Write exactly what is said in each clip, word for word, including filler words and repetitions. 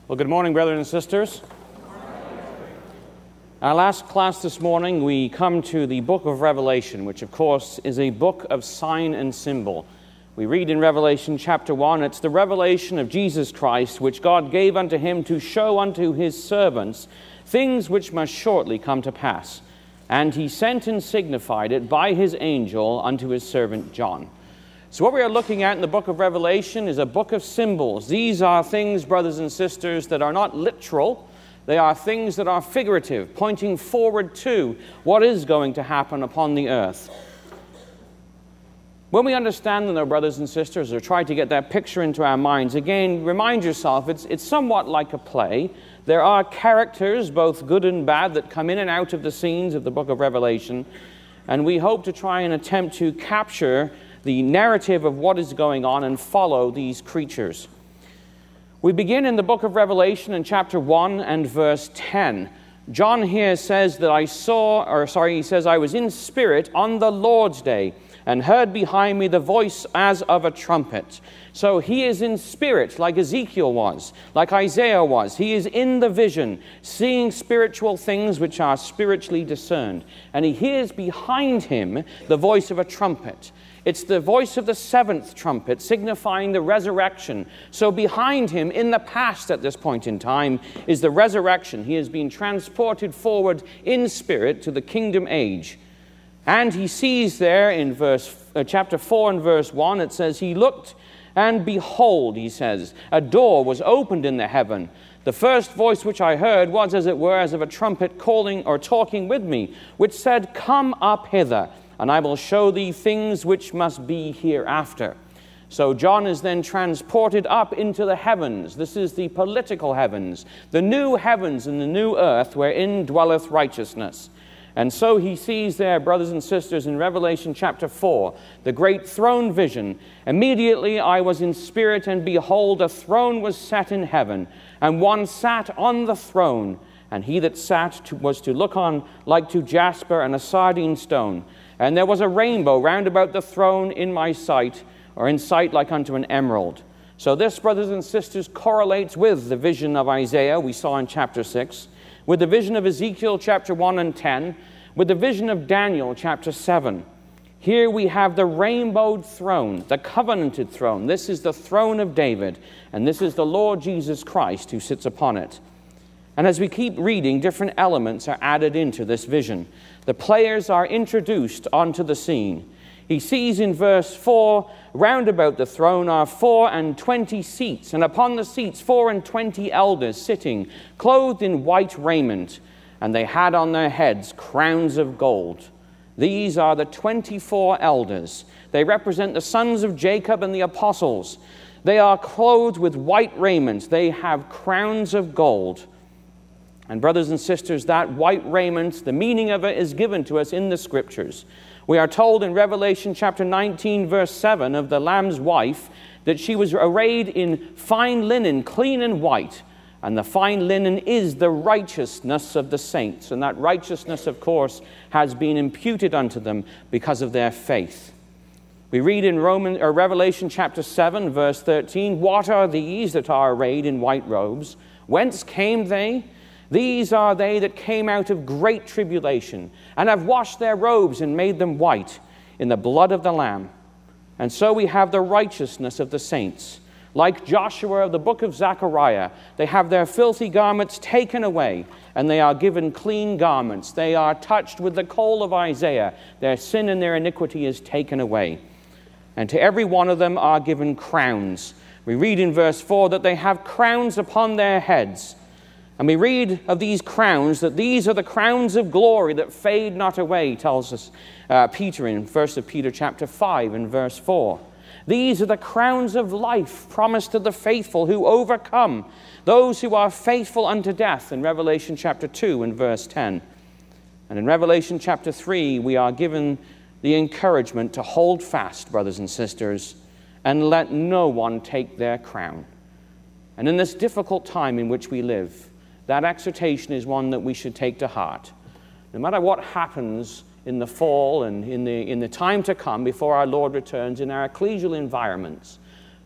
Well, good morning, brothers and sisters. Our last class this morning, we come to the book of Revelation, which, of course, is a book of sign and symbol. We read in Revelation chapter one, it's the revelation of Jesus Christ, which God gave unto him to show unto his servants things which must shortly come to pass. And he sent and signified it by his angel unto his servant John. So what we are looking at in the book of Revelation is a book of symbols. These are things, brothers and sisters, that are not literal. They are things that are figurative, pointing forward to what is going to happen upon the earth. When we understand them, though, brothers and sisters, or try to get that picture into our minds, again, remind yourself, it's, it's somewhat like a play. There are characters, both good and bad, that come in and out of the scenes of the book of Revelation, and we hope to try and attempt to capture the narrative of what is going on and follow these creatures. We begin in the book of Revelation in chapter one and verse ten. John here says that I saw, or sorry, he says, I was in spirit on the Lord's day and heard behind me the voice as of a trumpet. So he is in spirit, like Ezekiel was, like Isaiah was. He is in the vision, seeing spiritual things which are spiritually discerned. And he hears behind him the voice of a trumpet. It's the voice of the seventh trumpet, signifying the resurrection. So behind him, in the past at this point in time, is the resurrection. He has been transported forward in spirit to the kingdom age. And he sees there in verse uh, chapter four and verse one, it says, he looked, and behold, he says, a door was opened in the heaven. The first voice which I heard was, as it were, as of a trumpet calling or talking with me, which said, come up hither, and I will show thee things which must be hereafter. So John is then transported up into the heavens. This is the political heavens, the new heavens and the new earth wherein dwelleth righteousness. And so he sees there, brothers and sisters, in Revelation chapter four, the great throne vision. Immediately I was in spirit, and behold, a throne was set in heaven, and one sat on the throne, and he that sat to, was to look on like to jasper and a sardine stone. And there was a rainbow round about the throne in my sight, or in sight like unto an emerald. So this, brothers and sisters, correlates with the vision of Isaiah we saw in chapter six, with the vision of Ezekiel chapter one and ten, with the vision of Daniel chapter seven. Here we have the rainbowed throne, the covenanted throne. This is the throne of David, and this is the Lord Jesus Christ who sits upon it. And as we keep reading, different elements are added into this vision. The players are introduced onto the scene. He sees in verse four, round about the throne are four and twenty seats, and upon the seats four and twenty elders sitting, clothed in white raiment, and they had on their heads crowns of gold. These are the twenty-four elders. They represent the sons of Jacob and the apostles. They are clothed with white raiment. They have crowns of gold. And brothers and sisters, that white raiment, the meaning of it is given to us in the Scriptures. We are told in Revelation chapter nineteen, verse seven, of the Lamb's wife, that she was arrayed in fine linen, clean and white. And the fine linen is the righteousness of the saints. And that righteousness, of course, has been imputed unto them because of their faith. We read in Roman, or Revelation chapter seven, verse thirteen, what are these that are arrayed in white robes? Whence came they? These are they that came out of great tribulation, and have washed their robes and made them white in the blood of the Lamb. And so we have the righteousness of the saints. Like Joshua of the book of Zechariah, they have their filthy garments taken away, and they are given clean garments. They are touched with the coal of Isaiah. Their sin and their iniquity is taken away. And to every one of them are given crowns. We read in verse four that they have crowns upon their heads. And we read of these crowns, that these are the crowns of glory that fade not away, tells us uh, Peter in First Peter chapter five and verse four. These are the crowns of life promised to the faithful who overcome, those who are faithful unto death, in Revelation chapter two and verse ten. And in Revelation chapter three, we are given the encouragement to hold fast, brothers and sisters, and let no one take their crown. And in this difficult time in which we live, that exhortation is one that we should take to heart. No matter what happens in the fall and in the, in the time to come before our Lord returns in our ecclesial environments,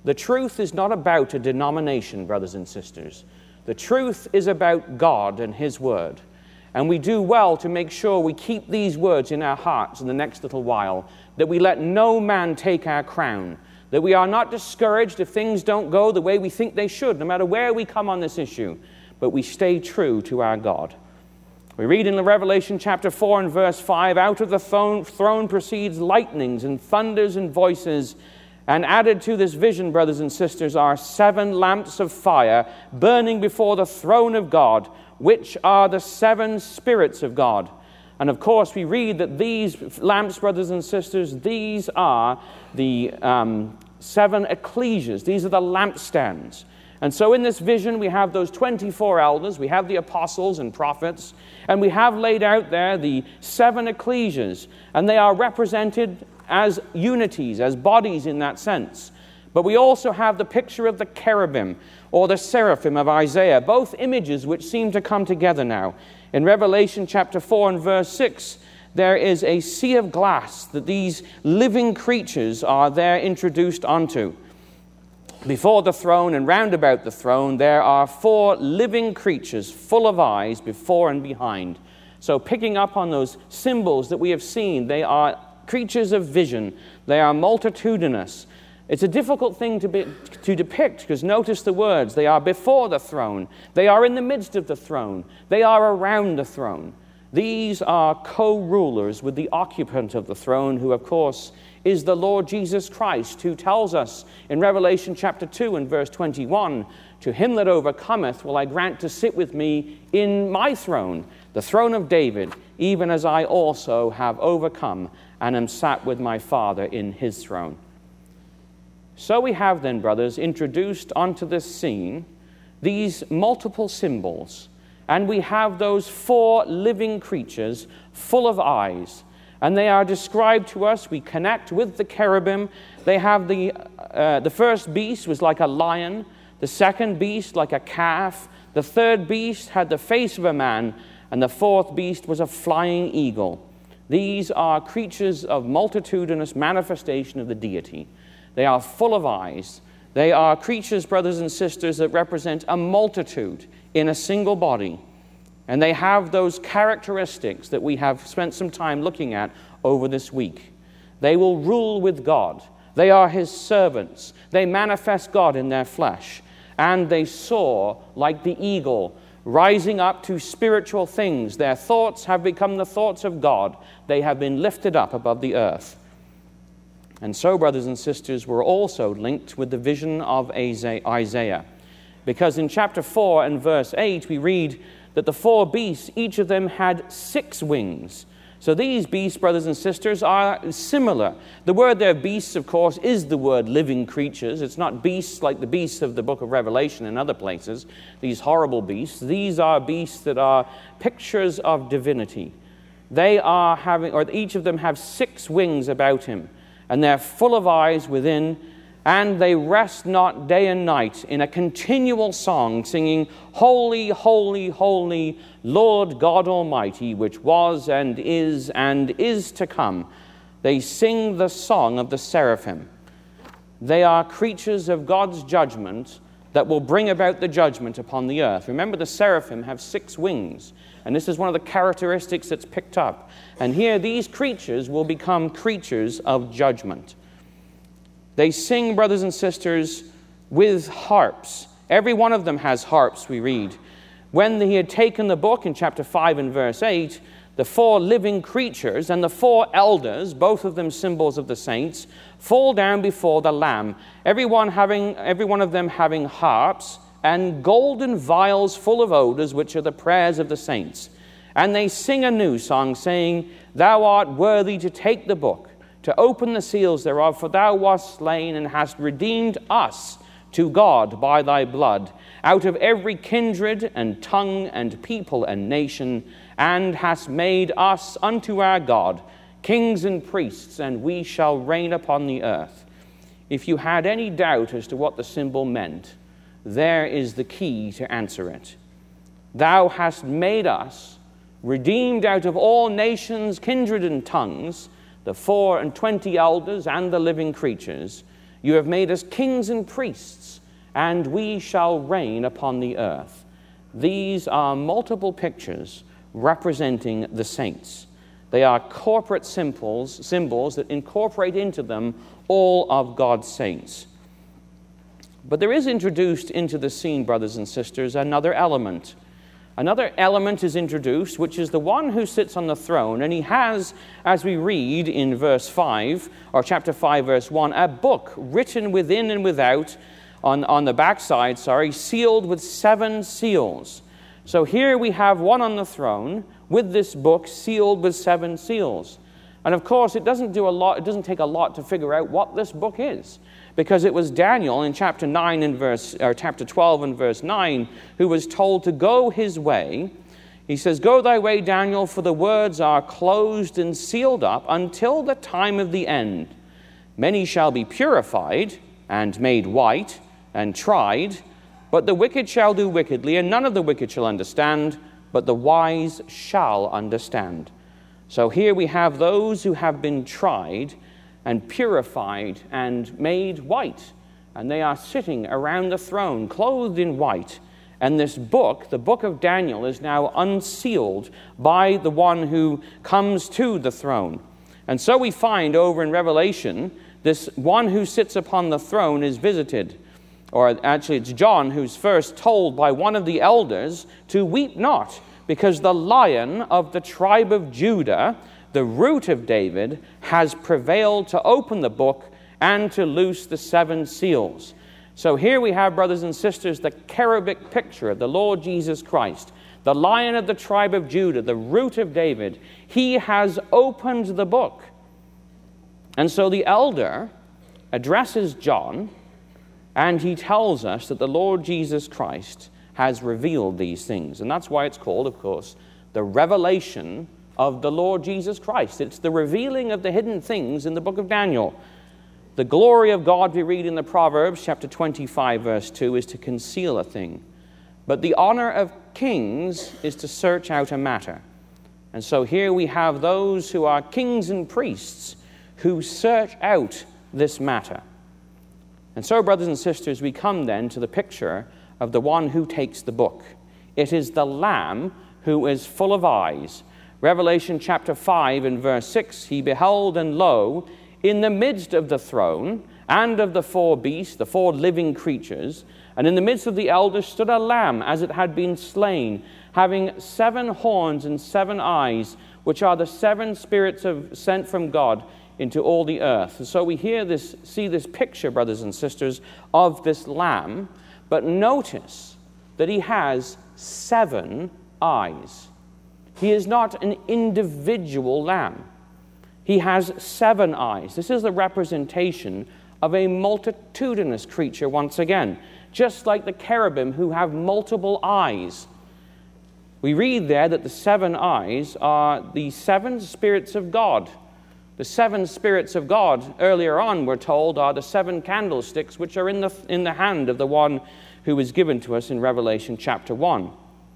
The truth is not about a denomination, brothers and sisters. The truth is about God and His Word. And we do well to make sure we keep these words in our hearts in the next little while, that we let no man take our crown, that we are not discouraged if things don't go the way we think they should, no matter where we come on this issue, but we stay true to our God. We read in the Revelation chapter four and verse five, out of the throne, throne proceeds lightnings and thunders and voices, and added to this vision, brothers and sisters, are seven lamps of fire burning before the throne of God, which are the seven spirits of God. And of course, we read that these lamps, brothers and sisters, these are the um, seven ecclesias. These are the lampstands. And so in this vision, we have those twenty-four elders, we have the apostles and prophets, and we have laid out there the seven ecclesias, and they are represented as unities, as bodies in that sense. But we also have the picture of the cherubim, or the seraphim of Isaiah, both images which seem to come together now. In Revelation chapter four and verse six, there is a sea of glass that these living creatures are there introduced onto. Before the throne and round about the throne, there are four living creatures full of eyes before and behind. So picking up on those symbols that we have seen, they are creatures of vision. They are multitudinous. It's a difficult thing to, be, to depict, because notice the words. They are before the throne. They are in the midst of the throne. They are around the throne. These are co-rulers with the occupant of the throne, who, of course, is the Lord Jesus Christ, who tells us in Revelation chapter two and verse twenty-one, to him that overcometh will I grant to sit with me in my throne, the throne of David, even as I also have overcome and am sat with my Father in his throne. So we have then, brothers, introduced onto this scene these multiple symbols, and we have those four living creatures full of eyes, and they are described to us. We connect with the cherubim. They have the, uh, the first beast was like a lion, the second beast like a calf, the third beast had the face of a man, and the fourth beast was a flying eagle. These are creatures of multitudinous manifestation of the deity. They are full of eyes. They are creatures, brothers and sisters, that represent a multitude in a single body. And they have those characteristics that we have spent some time looking at over this week. They will rule with God. They are his servants. They manifest God in their flesh. And they soar like the eagle, rising up to spiritual things. Their thoughts have become the thoughts of God. They have been lifted up above the earth. And so, brothers and sisters, we're also linked with the vision of Isaiah. Because in chapter four and verse eight, we read that the four beasts, each of them had six wings. So these beasts, brothers and sisters, are similar. The word there, beasts, of course, is the word living creatures. It's not beasts like the beasts of the book of Revelation and other places, these horrible beasts. These are beasts that are pictures of divinity. They are having, or each of them have six wings about him, and they're full of eyes within, and they rest not day and night in a continual song, singing, Holy, holy, holy, Lord God Almighty, which was and is and is to come. They sing the song of the seraphim. They are creatures of God's judgment that will bring about the judgment upon the earth. Remember, the seraphim have six wings, and this is one of the characteristics that's picked up. And here, these creatures will become creatures of judgment. They sing, brothers and sisters, with harps. Every one of them has harps, we read. When he had taken the book, in chapter five and verse eight, the four living creatures and the four elders, both of them symbols of the saints, fall down before the Lamb, every one, having, every one of them having harps and golden vials full of odors, which are the prayers of the saints. And they sing a new song, saying, Thou art worthy to take the book, to open the seals thereof, for thou wast slain and hast redeemed us to God by thy blood, out of every kindred and tongue and people and nation, and hast made us unto our God kings and priests, and we shall reign upon the earth. If you had any doubt as to what the symbol meant, there is the key to answer it. Thou hast made us, redeemed out of all nations, kindred and tongues, the four and twenty elders and the living creatures. You have made us kings and priests, and we shall reign upon the earth. These are multiple pictures representing the saints. They are corporate symbols, symbols that incorporate into them all of God's saints. But there is introduced into the scene, brothers and sisters, another element. Another element is introduced, which is the one who sits on the throne, and he has, as we read in verse five, or chapter five, verse one, a book written within and without, on, on the backside, sorry, sealed with seven seals. So here we have one on the throne with this book sealed with seven seals. And of course, it doesn't do a lot, it doesn't take a lot to figure out what this book is, because it was Daniel in chapter nine and verse, or chapter twelve and verse nine, who was told to go his way. He says, "Go thy way, Daniel, for the words are closed and sealed up until the time of the end. Many shall be purified and made white and tried, but the wicked shall do wickedly, and none of the wicked shall understand, but the wise shall understand." So here we have those who have been tried and purified and made white, and they are sitting around the throne, clothed in white. And this book, the book of Daniel, is now unsealed by the one who comes to the throne. And so we find over in Revelation, this one who sits upon the throne is visited. Or actually, it's John who's first told by one of the elders to weep not, because the Lion of the tribe of Judah, the root of David, has prevailed to open the book and to loose the seven seals. So here we have, brothers and sisters, the cherubic picture of the Lord Jesus Christ, the Lion of the tribe of Judah, the root of David. He has opened the book. And so the elder addresses John, and he tells us that the Lord Jesus Christ has revealed these things. And that's why it's called, of course, the revelation of the Lord Jesus Christ. It's the revealing of the hidden things in the book of Daniel. The glory of God, we read in the Proverbs, chapter twenty-five, verse two, is to conceal a thing. But the honor of kings is to search out a matter. And so here we have those who are kings and priests who search out this matter. And so, brothers and sisters, we come then to the picture of the one who takes the book. It is the Lamb who is full of eyes. Revelation chapter five and verse six, "He beheld, and lo, in the midst of the throne and of the four beasts, the four living creatures, and in the midst of the elders stood a lamb as it had been slain, having seven horns and seven eyes, which are the seven spirits of, sent from God into all the earth." And so we hear this, see this picture, brothers and sisters, of this lamb. But notice that he has seven eyes. He is not an individual lamb. He has seven eyes. This is the representation of a multitudinous creature once again, just like the cherubim who have multiple eyes. We read there that the seven eyes are the seven spirits of God. The seven spirits of God, earlier on, we're told, are the seven candlesticks which are in the, in the hand of the one who was given to us in Revelation chapter one.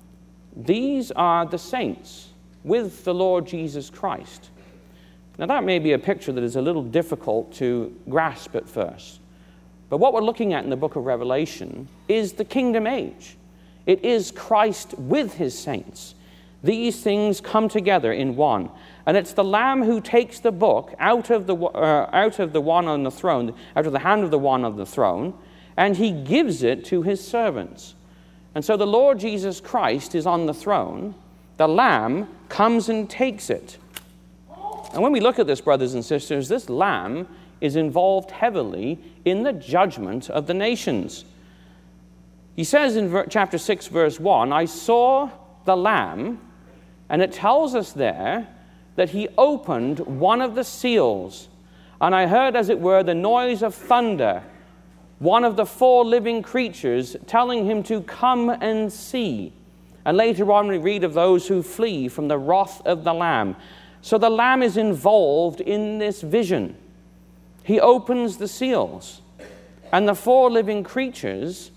These are the saints with the Lord Jesus Christ. Now that may be a picture that is a little difficult to grasp at first. But what we're looking at in the book of Revelation is the kingdom age. It is Christ with his saints. These things come together in one. And it's the Lamb who takes the book out of the, uh, out of the one on the throne, out of the hand of the one on the throne, and he gives it to his servants. And so the Lord Jesus Christ is on the throne. The Lamb comes and takes it. And when we look at this, brothers and sisters, this Lamb is involved heavily in the judgment of the nations. He says in ver- chapter six, verse one, "I saw the Lamb," and it tells us there that he opened one of the seals, and I heard, as it were, the noise of thunder, one of the four living creatures telling him to come and see. And later on we read of those who flee from the wrath of the Lamb. So the Lamb is involved in this vision. He opens the seals, and the four living creatures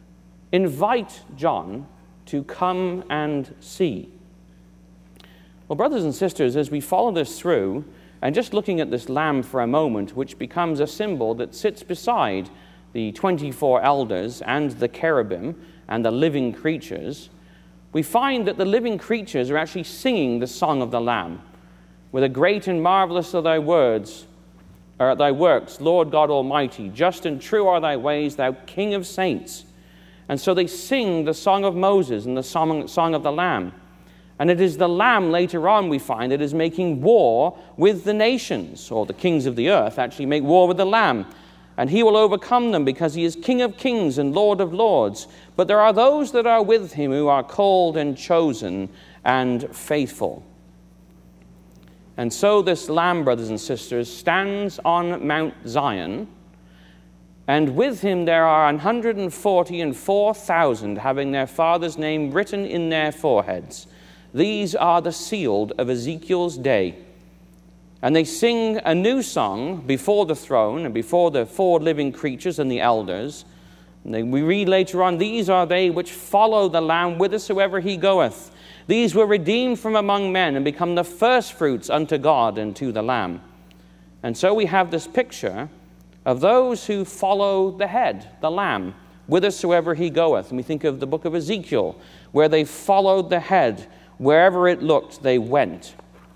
invite John to come and see. Well, brothers and sisters, as we follow this through, And just looking at this lamb for a moment, which becomes a symbol that sits beside the twenty-four elders and the cherubim and the living creatures, we find that the living creatures are actually singing the song of the Lamb. With a great and marvelous are thy words, or thy works, Lord God Almighty. Just and true are thy ways, thou King of saints. And so they sing the song of Moses and the song, song of the Lamb. And it is the Lamb later on, we find, that is making war with the nations, or the kings of the earth actually make war with the Lamb. And he will overcome them because he is King of kings and Lord of lords. But there are those that are with him who are called and chosen and faithful. And so this Lamb, brothers and sisters, stands on Mount Zion, and with him there are one hundred forty and four thousand having their father's name written in their foreheads. These are the sealed of Ezekiel's day. And they sing a new song before the throne and before the four living creatures and the elders. And they, we read later on, these are they which follow the Lamb whithersoever he goeth. These were redeemed from among men and become the firstfruits unto God and to the Lamb. And so we have this picture of those who follow the head, the Lamb, whithersoever he goeth. And we think of the book of Ezekiel, where they followed the head. Wherever it looked, they went.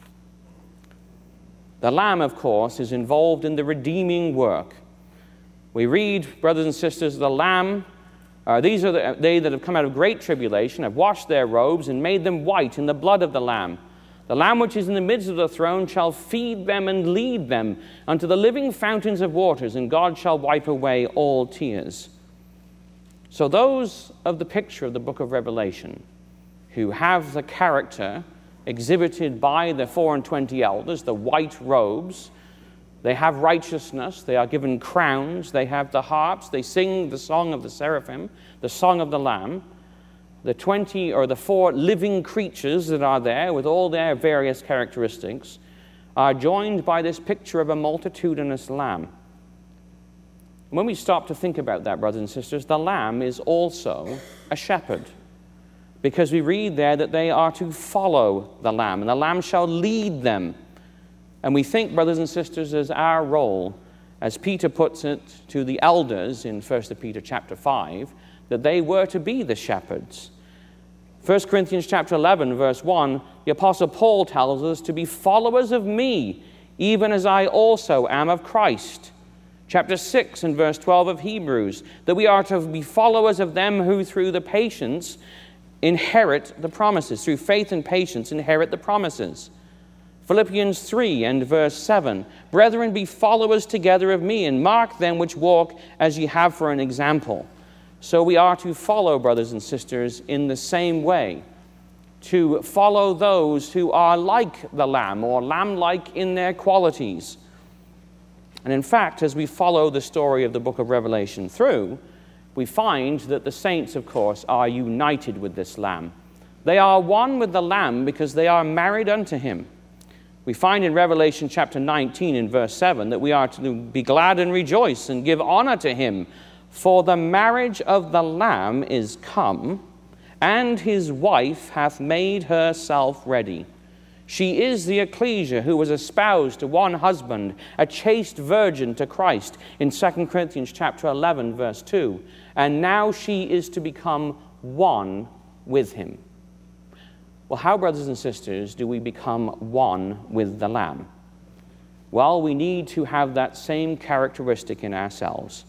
The Lamb, of course, is involved in the redeeming work. We read, brothers and sisters, the Lamb, uh, these are the, they that have come out of great tribulation, have washed their robes and made them white in the blood of the Lamb. The Lamb which is in the midst of the throne shall feed them and lead them unto the living fountains of waters, and God shall wipe away all tears. So those of the picture of the book of Revelation who have the character exhibited by the four and twenty elders, the white robes, they have righteousness, they are given crowns, they have the harps, they sing the song of the seraphim, the song of the Lamb. The twenty or the four living creatures that are there with all their various characteristics are joined by this picture of a multitudinous Lamb. When we stop to think about that, brothers and sisters, the Lamb is also a shepherd, because we read there that they are to follow the Lamb, and the Lamb shall lead them. And we think, brothers and sisters, as our role, as Peter puts it to the elders in First Peter chapter five, that they were to be the shepherds. First Corinthians chapter eleven, verse one, the Apostle Paul tells us to be followers of me, even as I also am of Christ. Chapter six and verse twelve of Hebrews, that we are to be followers of them who through the patience inherit the promises, through faith and patience inherit the promises. Philippians three and verse seven, brethren, be followers together of me, and mark them which walk as ye have for an example. So we are to follow, brothers and sisters, in the same way, to follow those who are like the Lamb, or lamb-like in their qualities. And in fact, as we follow the story of the book of Revelation through, we find that the saints, of course, are united with this Lamb. They are one with the Lamb because they are married unto him. We find in Revelation chapter nineteen in verse seven that we are to be glad and rejoice and give honor to him, for the marriage of the Lamb is come, and his wife hath made herself ready. She is the ecclesia who was espoused to one husband, a chaste virgin to Christ, in Second Corinthians chapter eleven, verse two. And now she is to become one with him. Well, how, brothers and sisters, do we become one with the Lamb? Well, we need to have that same characteristic in ourselves.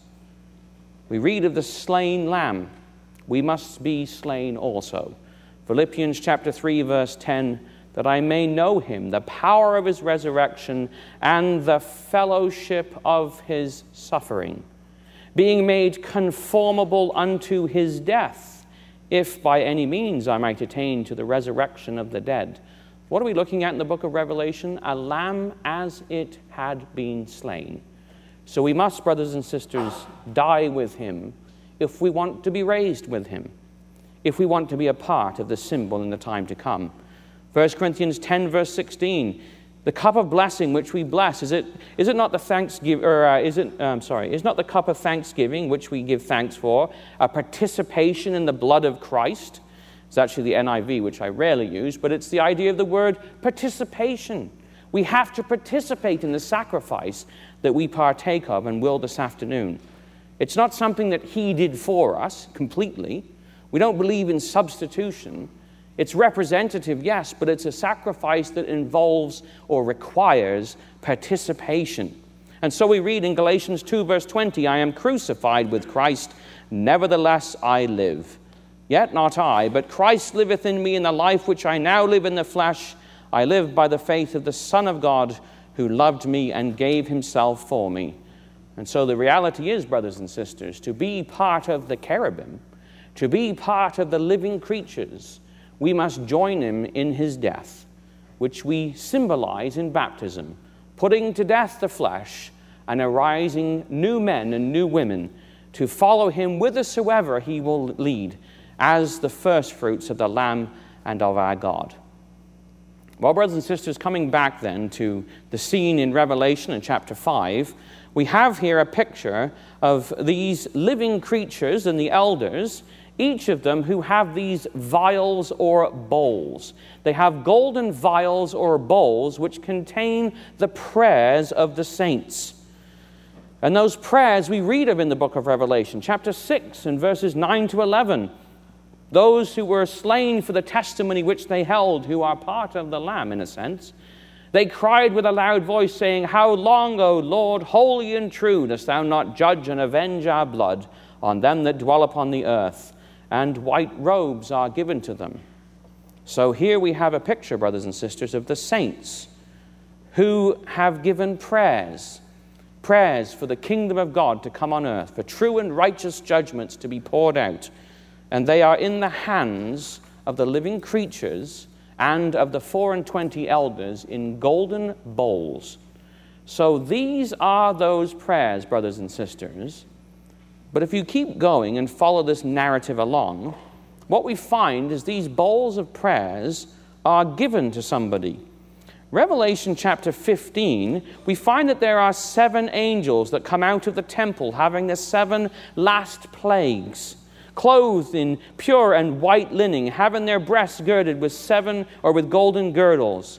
We read of the slain Lamb. We must be slain also. Philippians chapter three, verse ten, that I may know him, the power of his resurrection, and the fellowship of his suffering, being made conformable unto his death, if by any means I might attain to the resurrection of the dead. What are we looking at in the book of Revelation? A lamb as it had been slain. So we must, brothers and sisters, die with him if we want to be raised with him, if we want to be a part of the symbol in the time to come. First Corinthians ten, verse sixteen, the cup of blessing which we bless, is it is it not the thanksgiving, or uh, is it, um, sorry, is not the cup of thanksgiving which we give thanks for a participation in the blood of Christ? It's actually the N I V, which I rarely use, but it's the idea of the word participation. We have to participate in the sacrifice that we partake of and will this afternoon. It's not something that he did for us completely. We don't believe in substitution. It's representative, yes, but it's a sacrifice that involves or requires participation. And so we read in Galatians two, verse twenty, I am crucified with Christ, nevertheless I live. Yet not I, but Christ liveth in me, in the life which I now live in the flesh. I live by the faith of the Son of God, who loved me and gave himself for me. And so the reality is, brothers and sisters, to be part of the cherubim, to be part of the living creatures, we must join him in his death, which we symbolize in baptism, putting to death the flesh and arising new men and new women to follow him whithersoever he will lead, as the firstfruits of the Lamb and of our God. Well, brothers and sisters, coming back then to the scene in Revelation in chapter five, we have here a picture of these living creatures and the elders, each of them who have these vials or bowls. They have golden vials or bowls which contain the prayers of the saints. And those prayers we read of in the book of Revelation, chapter six and verses nine to eleven. Those who were slain for the testimony which they held, who are part of the Lamb in a sense, they cried with a loud voice, saying, How long, O Lord, holy and true, dost thou not judge and avenge our blood on them that dwell upon the earth? And white robes are given to them. So here we have a picture, brothers and sisters, of the saints who have given prayers, prayers for the kingdom of God to come on earth, for true and righteous judgments to be poured out. And they are in the hands of the living creatures and of the four and twenty elders in golden bowls. So these are those prayers, brothers and sisters. But if you keep going and follow this narrative along, what we find is these bowls of prayers are given to somebody. Revelation chapter fifteen, we find that there are seven angels that come out of the temple having the seven last plagues, clothed in pure and white linen, having their breasts girded with seven or with golden girdles.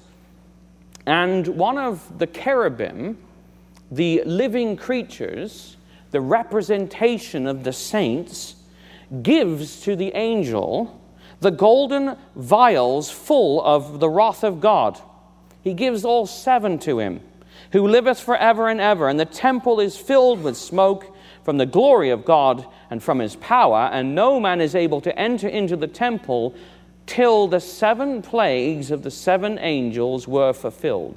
And one of the cherubim, the living creatures, the representation of the saints, gives to the angel the golden vials full of the wrath of God. He gives all seven to him, who liveth forever and ever, and the temple is filled with smoke from the glory of God and from his power, and no man is able to enter into the temple till the seven plagues of the seven angels were fulfilled.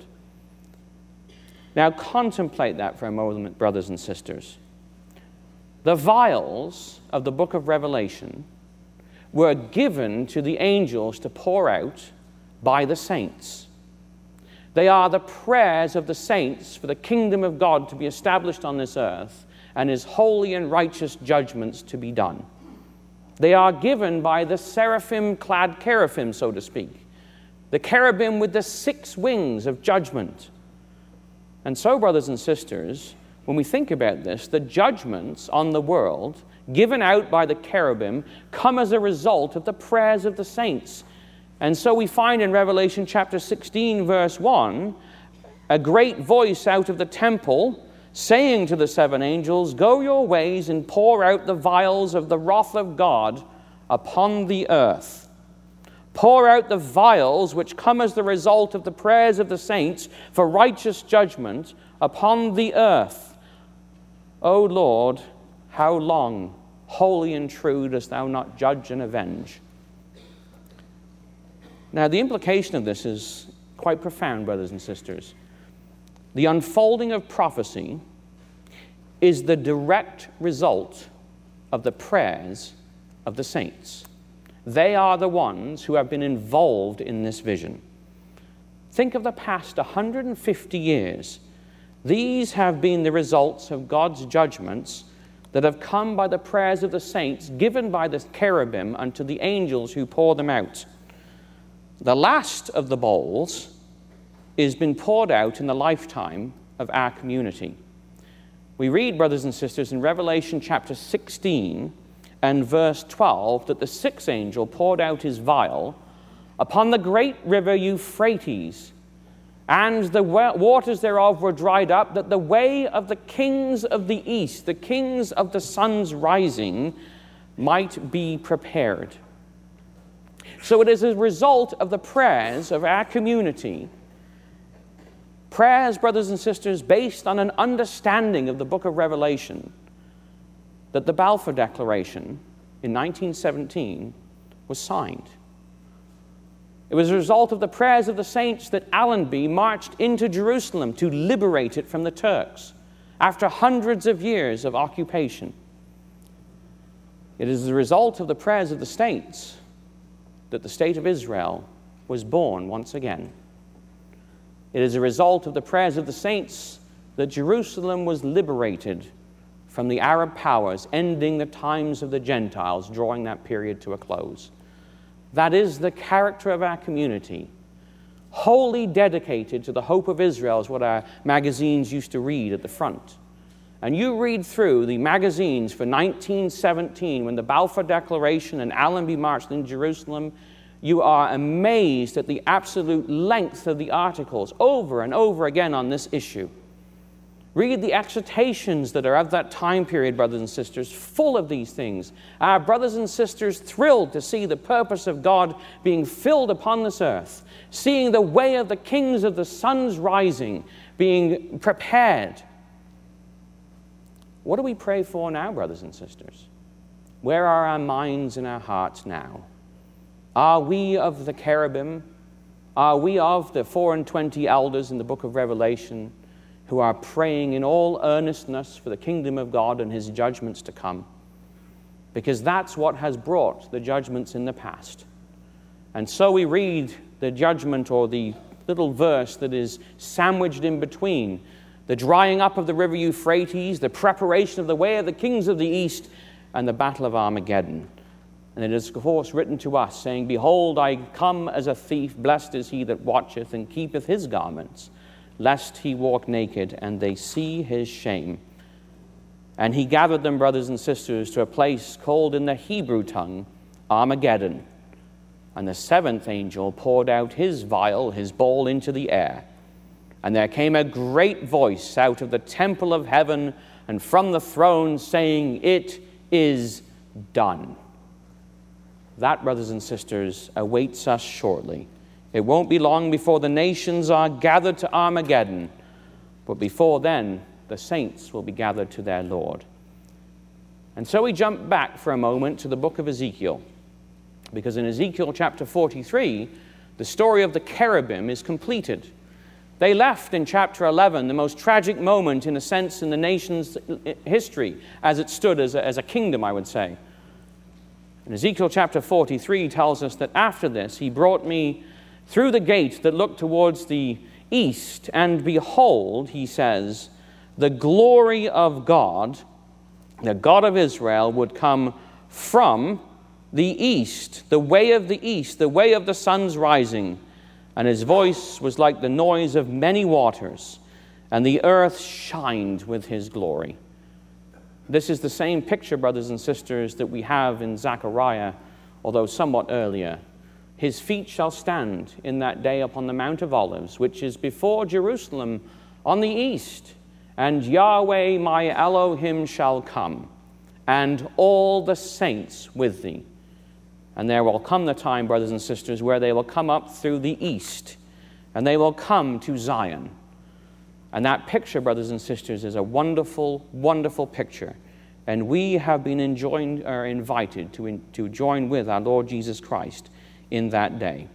Now contemplate that for a moment, brothers and sisters. The vials of the book of Revelation were given to the angels to pour out by the saints. They are the prayers of the saints for the kingdom of God to be established on this earth and his holy and righteous judgments to be done. They are given by the seraphim-clad cherubim, so to speak, the cherubim with the six wings of judgment. And so, brothers and sisters, when we think about this, the judgments on the world given out by the cherubim come as a result of the prayers of the saints. And so we find in Revelation chapter sixteen, verse one, a great voice out of the temple saying to the seven angels, Go your ways and pour out the vials of the wrath of God upon the earth. Pour out the vials which come as the result of the prayers of the saints for righteous judgment upon the earth. O Lord, how long, holy and true, dost thou not judge and avenge? Now, the implication of this is quite profound, brothers and sisters. The unfolding of prophecy is the direct result of the prayers of the saints. They are the ones who have been involved in this vision. Think of the past one hundred fifty years. These have been the results of God's judgments that have come by the prayers of the saints, given by the cherubim unto the angels who pour them out. The last of the bowls is been poured out in the lifetime of our community. We read, brothers and sisters, in Revelation chapter sixteen and verse twelve, that the sixth angel poured out his vial upon the great river Euphrates, and the waters thereof were dried up, that the way of the kings of the east, the kings of the sun's rising, might be prepared. So it is a result of the prayers of our community, prayers, brothers and sisters, based on an understanding of the book of Revelation, that the Balfour Declaration in nineteen seventeen was signed. It was a result of the prayers of the saints that Allenby marched into Jerusalem to liberate it from the Turks after hundreds of years of occupation. It is the result of the prayers of the saints that the state of Israel was born once again. It is a result of the prayers of the saints that Jerusalem was liberated from the Arab powers, ending the times of the Gentiles, drawing that period to a close. That is the character of our community, wholly dedicated to the hope of Israel, is what our magazines used to read at the front. And you read through the magazines for nineteen seventeen, when the Balfour Declaration and Allenby marched in Jerusalem, you are amazed at the absolute length of the articles over and over again on this issue. Read the exhortations that are of that time period, brothers and sisters, full of these things. Our brothers and sisters thrilled to see the purpose of God being filled upon this earth, seeing the way of the kings of the sun's rising being prepared. What do we pray for now, brothers and sisters? Where are our minds and our hearts now? Are we of the cherubim? Are we of the four and twenty elders in the book of Revelation, who are praying in all earnestness for the kingdom of God and his judgments to come? Because that's what has brought the judgments in the past. And so we read the judgment, or the little verse that is sandwiched in between the drying up of the river Euphrates, the preparation of the way of the kings of the east, and the battle of Armageddon. And it is, of course, written to us, saying, "Behold, I come as a thief, blessed is he that watcheth and keepeth his garments, lest he walk naked, and they see his shame." And he gathered them, brothers and sisters, to a place called in the Hebrew tongue Armageddon. And the seventh angel poured out his vial, his bowl, into the air. And there came a great voice out of the temple of heaven and from the throne, saying, "It is done." That, brothers and sisters, awaits us shortly. It won't be long before the nations are gathered to Armageddon, but before then, the saints will be gathered to their Lord. And so we jump back for a moment to the book of Ezekiel, because in Ezekiel chapter forty-three, the story of the cherubim is completed. They left in chapter eleven, the most tragic moment, in a sense, in the nation's history, as it stood as a, as a kingdom, I would say. And Ezekiel chapter forty-three tells us that after this, he brought me through the gate that looked towards the east, and behold, he says, the glory of God, the God of Israel, would come from the east, the way of the east, the way of the sun's rising. And his voice was like the noise of many waters, and the earth shined with his glory. This is the same picture, brothers and sisters, that we have in Zechariah, although somewhat earlier. His feet shall stand in that day upon the Mount of Olives, which is before Jerusalem on the east. And Yahweh my Elohim shall come, and all the saints with thee. And there will come the time, brothers and sisters, where they will come up through the east, and they will come to Zion. And that picture, brothers and sisters, is a wonderful, wonderful picture. And we have been enjoined, or invited to, in, to join with our Lord Jesus Christ in that day.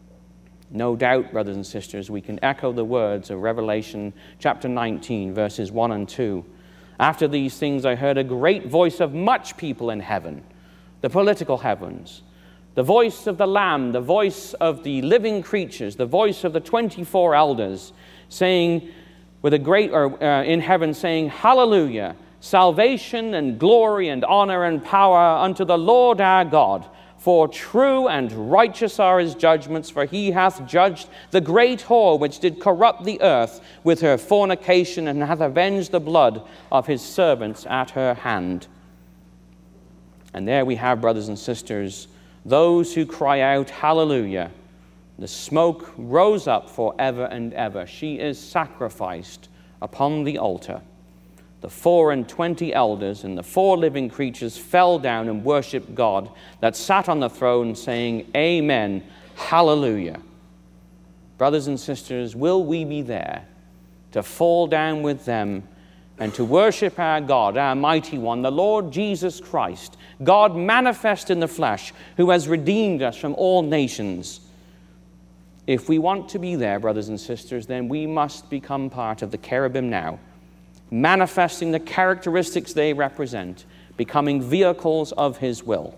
No doubt, brothers and sisters, we can echo the words of Revelation chapter nineteen, verses one and two. After these things I heard a great voice of much people in heaven, the political heavens, the voice of the Lamb, the voice of the living creatures, the voice of the twenty-four elders, saying, with a great, or uh, in heaven, saying, Hallelujah, salvation and glory and honor and power unto the Lord our God. For true and righteous are his judgments, for he hath judged the great whore which did corrupt the earth with her fornication, and hath avenged the blood of his servants at her hand. And there we have, brothers and sisters, those who cry out, Hallelujah, The smoke rose up forever and ever. She is sacrificed upon the altar. The four and twenty elders and the four living creatures fell down and worshipped God that sat on the throne, saying, Amen, hallelujah. Brothers and sisters, will we be there to fall down with them and to worship our God, our mighty one, the Lord Jesus Christ, God manifest in the flesh, who has redeemed us from all nations? If we want to be there, brothers and sisters, then we must become part of the cherubim now, manifesting the characteristics they represent, becoming vehicles of his will.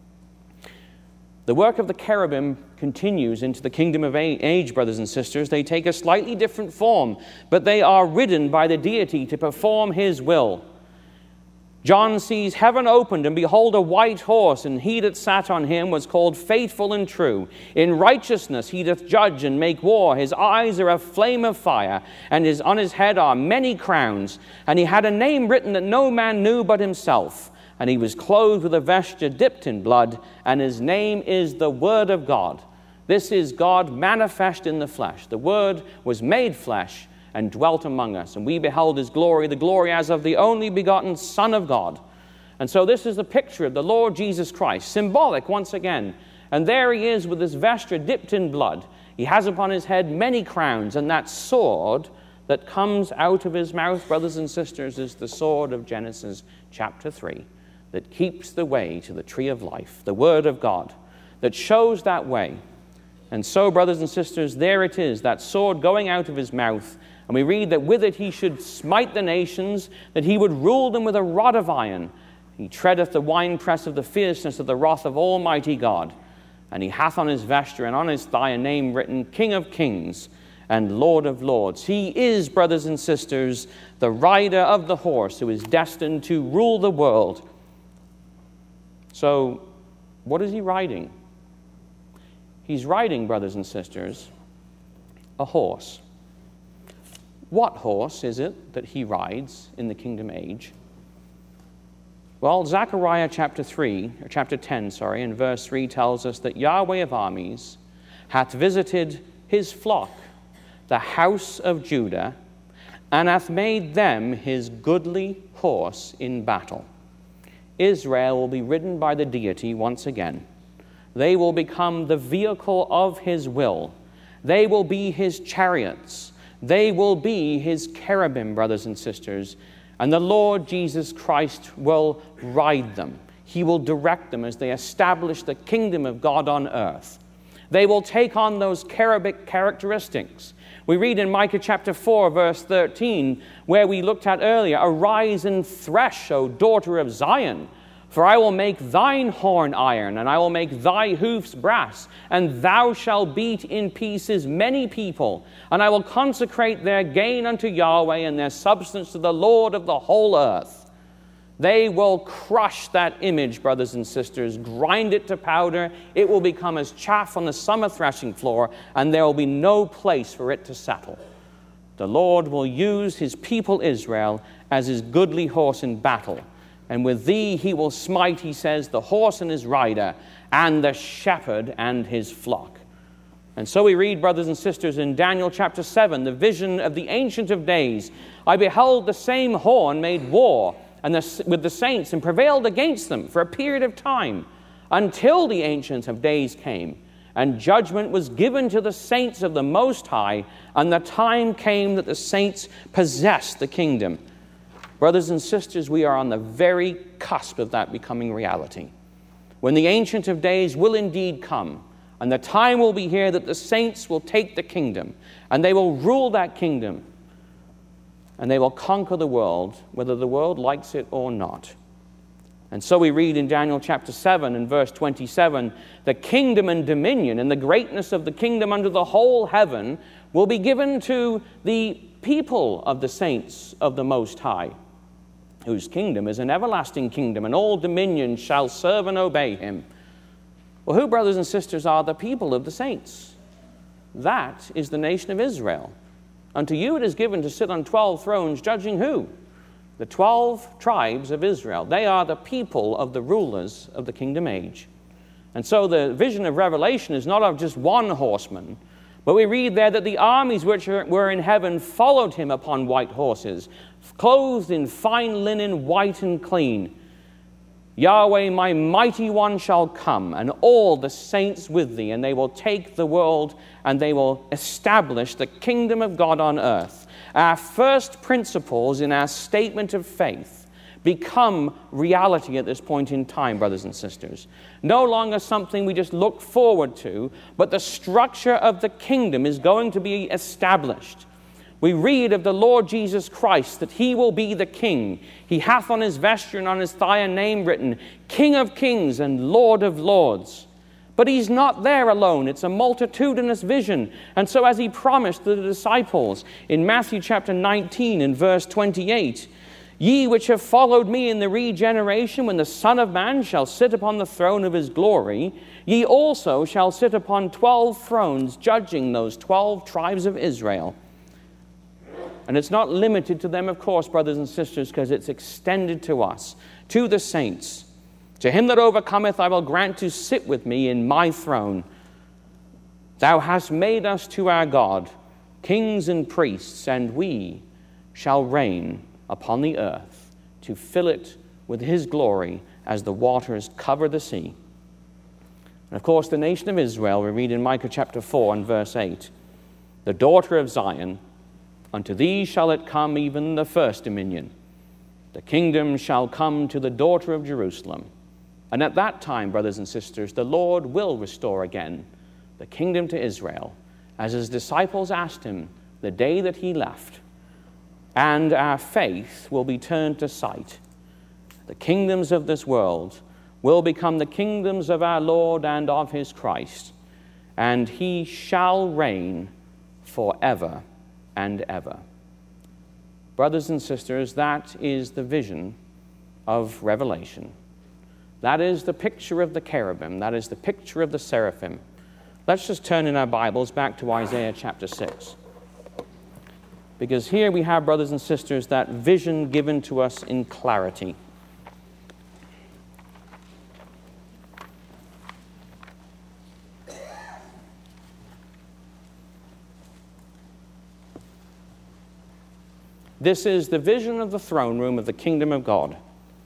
The work of the cherubim continues into the kingdom of age, brothers and sisters. They take a slightly different form, but they are ridden by the deity to perform his will. John sees heaven opened, and behold, a white horse, and he that sat on him was called Faithful and True. In righteousness he doth judge and make war. His eyes are a flame of fire, and his, on his head are many crowns. And he had a name written that no man knew but himself. And he was clothed with a vesture dipped in blood, and his name is the Word of God. This is God manifest in the flesh. The Word was made flesh and dwelt among us, and we beheld his glory, the glory as of the only begotten Son of God. And so this is the picture of the Lord Jesus Christ, symbolic once again. And there he is with his vesture dipped in blood. He has upon his head many crowns, and that sword that comes out of his mouth, brothers and sisters, is the sword of Genesis chapter three, that keeps the way to the tree of life, the Word of God, that shows that way. And so, brothers and sisters, there it is, that sword going out of his mouth. And we read that with it he should smite the nations, that he would rule them with a rod of iron. He treadeth the winepress of the fierceness of the wrath of Almighty God. And he hath on his vesture and on his thigh a name written, King of Kings and Lord of Lords. He is, brothers and sisters, the rider of the horse who is destined to rule the world. So, what is he riding? He's riding, brothers and sisters, a horse. What horse is it that he rides in the kingdom age? Well, Zechariah chapter three, or chapter ten, sorry, and verse three tells us that Yahweh of armies hath visited his flock, the house of Judah, and hath made them his goodly horse in battle. Israel will be ridden by the deity once again. They will become the vehicle of his will. They will be his chariots. They will be his cherubim, brothers and sisters, and the Lord Jesus Christ will ride them. He will direct them as they establish the kingdom of God on earth. They will take on those cherubic characteristics. We read in Micah chapter four, verse thirteen, where we looked at earlier, Arise and thresh, O daughter of Zion, for I will make thine horn iron, and I will make thy hoofs brass, and thou shalt beat in pieces many people, and I will consecrate their gain unto Yahweh, and their substance to the Lord of the whole earth. They will crush that image, brothers and sisters, grind it to powder. It will become as chaff on the summer threshing floor, and there will be no place for it to settle. The Lord will use his people Israel as his goodly horse in battle. And with thee he will smite, he says, the horse and his rider, and the shepherd and his flock. And so we read, brothers and sisters, in Daniel chapter seven, the vision of the Ancient of Days. I beheld the same horn made war and the, with the saints, and prevailed against them for a period of time, until the Ancient of Days came, and judgment was given to the saints of the Most High, and the time came that the saints possessed the kingdom. Brothers and sisters, we are on the very cusp of that becoming reality, when the Ancient of Days will indeed come, and the time will be here that the saints will take the kingdom, and they will rule that kingdom, and they will conquer the world, whether the world likes it or not. And so we read in Daniel chapter seven and verse twenty-seven, the kingdom and dominion and the greatness of the kingdom under the whole heaven will be given to the people of the saints of the Most High, whose kingdom is an everlasting kingdom, and all dominions shall serve and obey him. Well, who, brothers and sisters, are the people of the saints? That is the nation of Israel. Unto you it is given to sit on twelve thrones, judging who? The twelve tribes of Israel. They are the people of the rulers of the kingdom age. And so the vision of Revelation is not of just one horseman, but we read there that the armies which were in heaven followed him upon white horses, clothed in fine linen, white and clean. Yahweh, my mighty one, shall come, and all the saints with thee, and they will take the world, and they will establish the kingdom of God on earth. Our first principles in our statement of faith become reality at this point in time, brothers and sisters. No longer something we just look forward to, but the structure of the kingdom is going to be established. We read of the Lord Jesus Christ, that he will be the king. He hath on his vesture and on his thigh a name written, King of kings and Lord of lords. But he's not there alone. It's a multitudinous vision. And so as he promised to the disciples in Matthew chapter nineteen and verse twenty-eight, ye which have followed me in the regeneration, when the Son of Man shall sit upon the throne of his glory, ye also shall sit upon twelve thrones, judging those twelve tribes of Israel. And it's not limited to them, of course, brothers and sisters, because it's extended to us, to the saints. To him that overcometh I will grant to sit with me in my throne. Thou hast made us to our God kings and priests, and we shall reign upon the earth, to fill it with his glory as the waters cover the sea. And of course, the nation of Israel, we read in Micah chapter four and verse eight, the daughter of Zion, unto thee shall it come, even the first dominion. The kingdom shall come to the daughter of Jerusalem. And at that time, brothers and sisters, the Lord will restore again the kingdom to Israel, as his disciples asked him the day that he left. And our faith will be turned to sight. The kingdoms of this world will become the kingdoms of our Lord and of his Christ, and he shall reign forever and ever. Brothers and sisters, that is the vision of Revelation. That is the picture of the cherubim. That is the picture of the seraphim. Let's just turn in our Bibles back to Isaiah chapter six. Because here we have, brothers and sisters, that vision given to us in clarity. This is the vision of the throne room of the kingdom of God.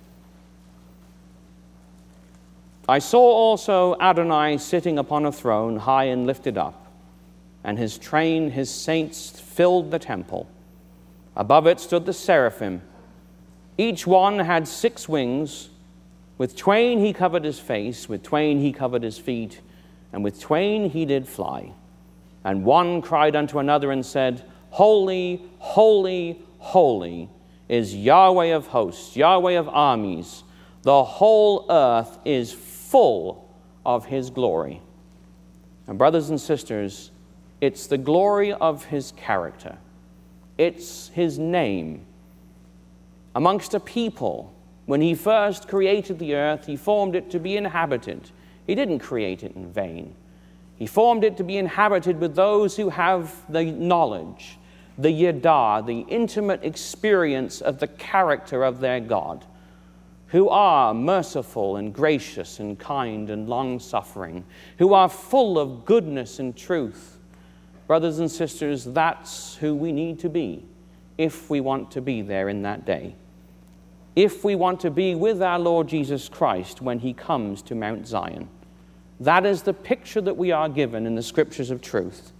I saw also Adonai sitting upon a throne, high and lifted up, and his train, his saints, filled the temple. Above it stood the seraphim. Each one had six wings. With twain he covered his face, with twain he covered his feet, and with twain he did fly. And one cried unto another and said, Holy, holy, holy is Yahweh of hosts, Yahweh of armies. The whole earth is full of his glory. And brothers and sisters, it's the glory of his character. It's his name. Amongst a people, when he first created the earth, he formed it to be inhabited. He didn't create it in vain. He formed it to be inhabited with those who have the knowledge, the yadah, the intimate experience of the character of their God, who are merciful and gracious and kind and long-suffering, who are full of goodness and truth. Brothers and sisters, that's who we need to be if we want to be there in that day. If we want to be with our Lord Jesus Christ when he comes to Mount Zion. That is the picture that we are given in the scriptures of truth.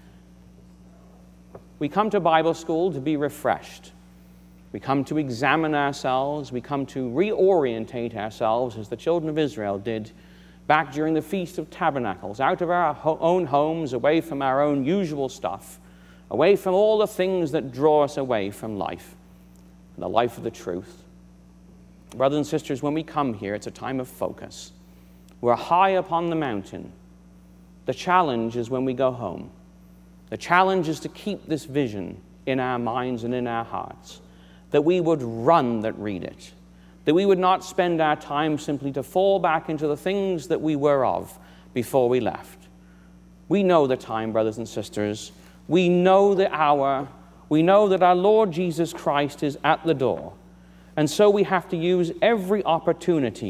We come to Bible school to be refreshed. We come to examine ourselves. We come to reorientate ourselves as the children of Israel did back during the Feast of Tabernacles, out of our ho- own homes, away from our own usual stuff, away from all the things that draw us away from life, and the life of the truth. Brothers and sisters, when we come here, it's a time of focus. We're high upon the mountain. The challenge is when we go home. The challenge is to keep this vision in our minds and in our hearts, that we would run that read it, that we would not spend our time simply to fall back into the things that we were of before we left. We know the time, brothers and sisters. We know the hour. We know that our Lord Jesus Christ is at the door. And so we have to use every opportunity,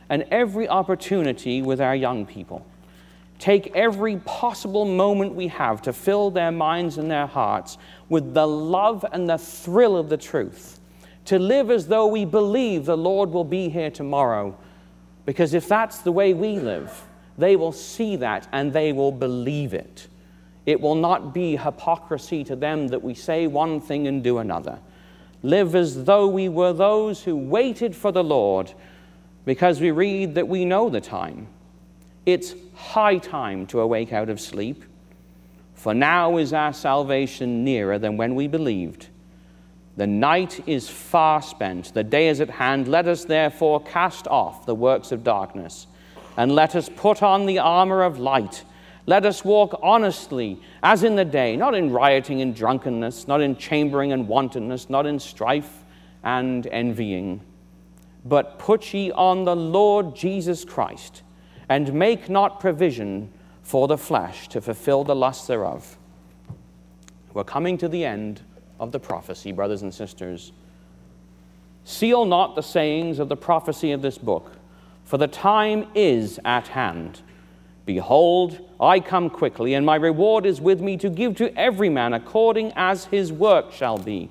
and every opportunity with our young people. Take every possible moment we have to fill their minds and their hearts with the love and the thrill of the truth, to live as though we believe the Lord will be here tomorrow, because if that's the way we live, they will see that and they will believe it. It will not be hypocrisy to them that we say one thing and do another. Live as though we were those who waited for the Lord, because we read that we know the time. It's high time to awake out of sleep, for now is our salvation nearer than when we believed. The night is far spent, the day is at hand. Let us therefore cast off the works of darkness, and let us put on the armor of light. Let us walk honestly as in the day, not in rioting and drunkenness, not in chambering and wantonness, not in strife and envying. But put ye on the Lord Jesus Christ, and make not provision for the flesh to fulfill the lusts thereof. We're coming to the end of the prophecy, brothers and sisters. Seal not the sayings of the prophecy of this book, for the time is at hand. Behold, I come quickly, and my reward is with me to give to every man according as his work shall be.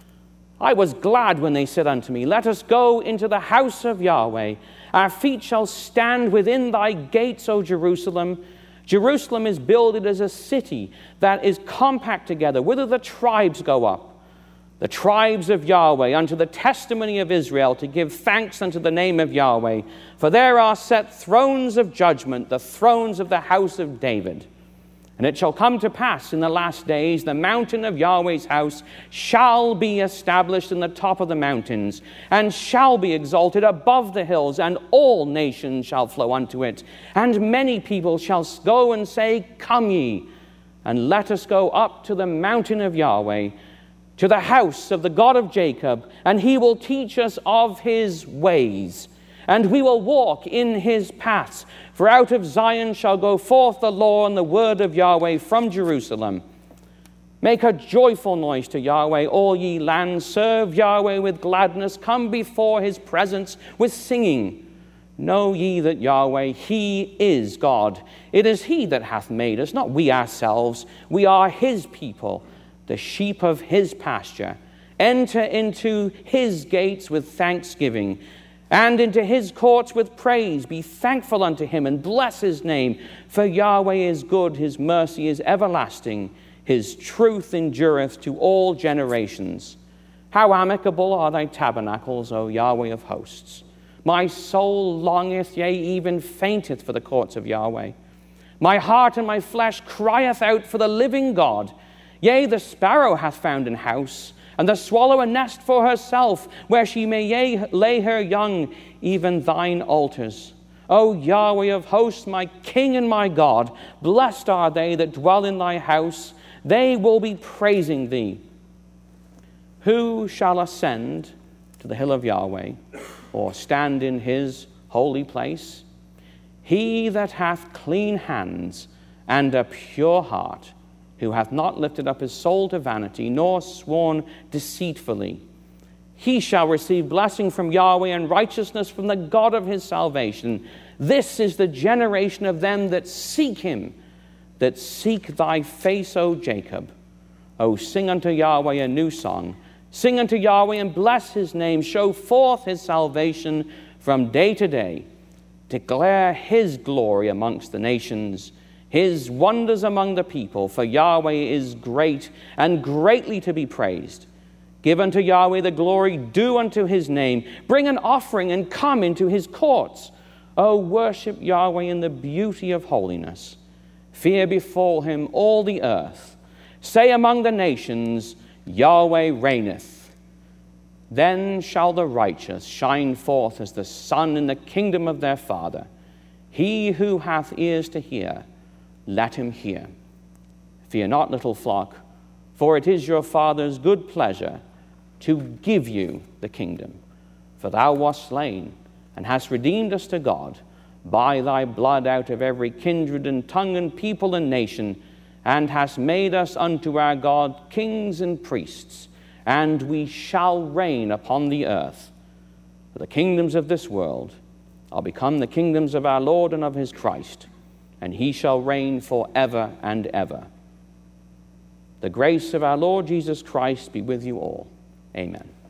I was glad when they said unto me, Let us go into the house of Yahweh. Our feet shall stand within thy gates, O Jerusalem. Jerusalem is builded as a city that is compact together, whither the tribes go up, the tribes of Yahweh, unto the testimony of Israel, to give thanks unto the name of Yahweh. For there are set thrones of judgment, the thrones of the house of David. And it shall come to pass in the last days, the mountain of Yahweh's house shall be established in the top of the mountains, and shall be exalted above the hills, and all nations shall flow unto it. And many people shall go and say, Come ye, and let us go up to the mountain of Yahweh, to the house of the God of Jacob, and he will teach us of his ways, and we will walk in his paths. For out of Zion shall go forth the law and the word of Yahweh from Jerusalem. Make a joyful noise to Yahweh, all ye lands. Serve Yahweh with gladness. Come before his presence with singing. Know ye that Yahweh, he is God. It is he that hath made us, not we ourselves. We are his people, the sheep of his pasture. Enter into his gates with thanksgiving, and into his courts with praise. Be thankful unto him, and bless his name. For Yahweh is good, his mercy is everlasting, his truth endureth to all generations. How amicable are thy tabernacles, O Yahweh of hosts! My soul longeth, yea, even fainteth for the courts of Yahweh. My heart and my flesh crieth out for the living God. Yea, the sparrow hath found an house, and the swallow a nest for herself, where she may yea, lay her young, even thine altars. O Yahweh of hosts, my King and my God, blessed are they that dwell in thy house. They will be praising thee. Who shall ascend to the hill of Yahweh, or stand in his holy place? He that hath clean hands and a pure heart, who hath not lifted up his soul to vanity, nor sworn deceitfully. He shall receive blessing from Yahweh and righteousness from the God of his salvation. This is the generation of them that seek him, that seek thy face, O Jacob. O sing unto Yahweh a new song. Sing unto Yahweh and bless his name. Show forth his salvation from day to day. Declare his glory amongst the nations, his wonders among the people, for Yahweh is great and greatly to be praised. Give unto Yahweh the glory due unto his name. Bring an offering and come into his courts. O worship Yahweh in the beauty of holiness. Fear before him all the earth. Say among the nations, Yahweh reigneth. Then shall the righteous shine forth as the sun in the kingdom of their Father. He who hath ears to hear, let him hear. Fear not, little flock, for it is your Father's good pleasure to give you the kingdom. For thou wast slain, and hast redeemed us to God by thy blood out of every kindred and tongue and people and nation, and hast made us unto our God kings and priests, and we shall reign upon the earth. For the kingdoms of this world are become the kingdoms of our Lord and of his Christ, and he shall reign forever and ever. The grace of our Lord Jesus Christ be with you all. Amen.